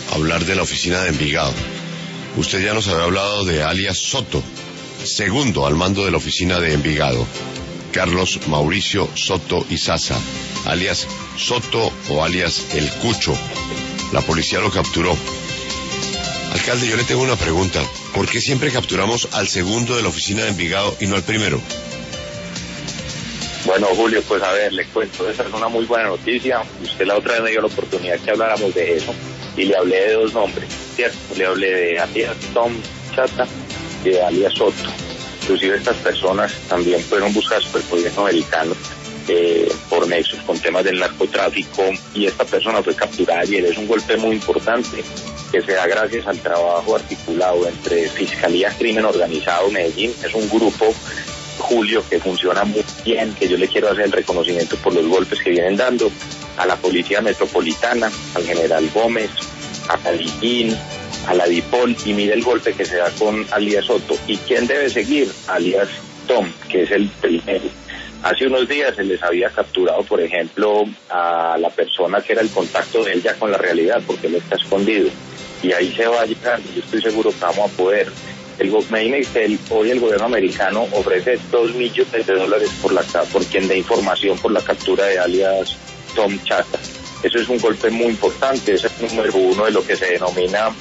hablar de la oficina de Envigado. Usted ya nos había hablado de alias Soto, segundo al mando de la oficina de Envigado, Carlos Mauricio Soto Izaza, alias Soto o alias El Cucho. La policía lo capturó. Alcalde, yo le tengo una pregunta. ¿Por qué siempre capturamos al segundo de la oficina de Envigado y no al primero? Bueno, Julio, pues a ver, le cuento, esa es una muy buena noticia. Usted la otra vez me dio la oportunidad que habláramos de eso y le hablé de dos nombres, ¿cierto? Le hablé de alias Tom Chata y de alias Soto. Inclusive estas personas también fueron buscadas por el gobierno americano por nexos con temas del narcotráfico, y esta persona fue capturada ayer. Es un golpe muy importante que se da gracias al trabajo articulado entre Fiscalía Crimen Organizado Medellín. Es un grupo, Julio, que funciona muy bien, que yo le quiero hacer el reconocimiento por los golpes que vienen dando a la Policía Metropolitana, al General Gómez, a Calillín, a la DIPOL, y mire el golpe que se da con alias Soto. ¿Y quién debe seguir? Alias Tom, que es el primero. Hace unos días se les había capturado, por ejemplo, a la persona que era el contacto de él ya con la realidad, porque él está escondido, y ahí se va a llegar, y yo estoy seguro que vamos a poder. Me dice que hoy el gobierno americano ofrece $2 millones por quien dé información por la captura de alias Tom Chata. Eso es un golpe muy importante, ese es el número uno de lo que se denomina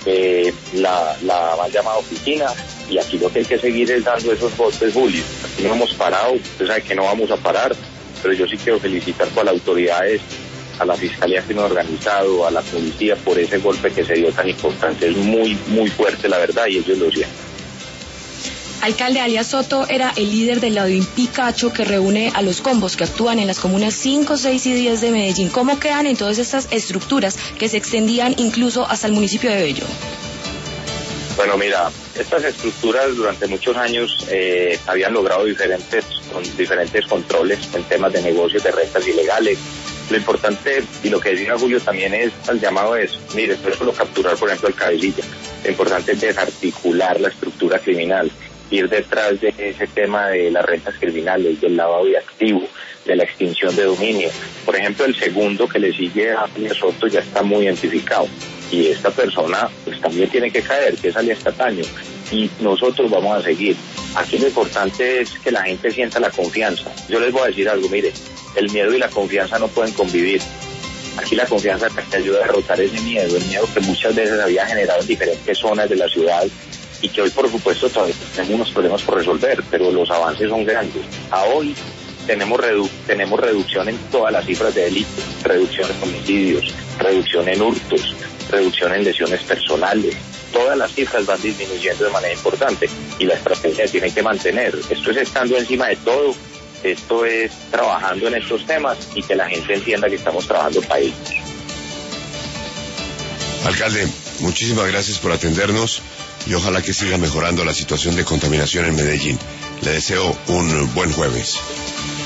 la mal llamada oficina, y aquí lo que hay que seguir es dando esos golpes, Julio. Aquí no hemos parado, usted sabe que no vamos a parar, pero yo sí quiero felicitar a las autoridades, a la Fiscalía Crimen Organizado, a la policía, por ese golpe que se dio tan importante. Es muy, muy fuerte, la verdad, y ellos lo sienten. Alcalde, alias Soto era el líder del Ladín Picacho, que reúne a los combos que actúan en las comunas 5, 6 y 10 de Medellín. ¿Cómo quedan entonces estas estructuras que se extendían incluso hasta el municipio de Bello? Bueno, mira, estas estructuras durante muchos años habían logrado diferentes controles en temas de negocios de rentas ilegales. Lo importante, y lo que decía Julio también es, al llamado es, mire, no es solo capturar, por ejemplo, el cabecilla. Lo importante es desarticular la estructura criminal, ir detrás de ese tema de las rentas criminales, del lavado de activos, de la extinción de dominio. Por ejemplo, el segundo que le sigue a alias Soto ya está muy identificado, y esta persona pues también tiene que caer, que es alias Cataño, y nosotros vamos a seguir. Aquí lo importante es que la gente sienta la confianza. Yo les voy a decir algo, mire, el miedo y la confianza no pueden convivir. Aquí la confianza te ayuda a derrotar ese miedo, el miedo que muchas veces había generado en diferentes zonas de la ciudad, y que hoy, por supuesto, todavía tenemos unos problemas por resolver, pero los avances son grandes. A hoy tenemos reducción en todas las cifras de delitos, reducción en homicidios, reducción en hurtos, reducción en lesiones personales. Todas las cifras van disminuyendo de manera importante, y la estrategia tiene que mantener. Esto es estando encima de todo, esto es trabajando en estos temas, y que la gente entienda que estamos trabajando para ellos. Alcalde, muchísimas gracias por atendernos, y ojalá que siga mejorando la situación de contaminación en Medellín. Le deseo un buen jueves.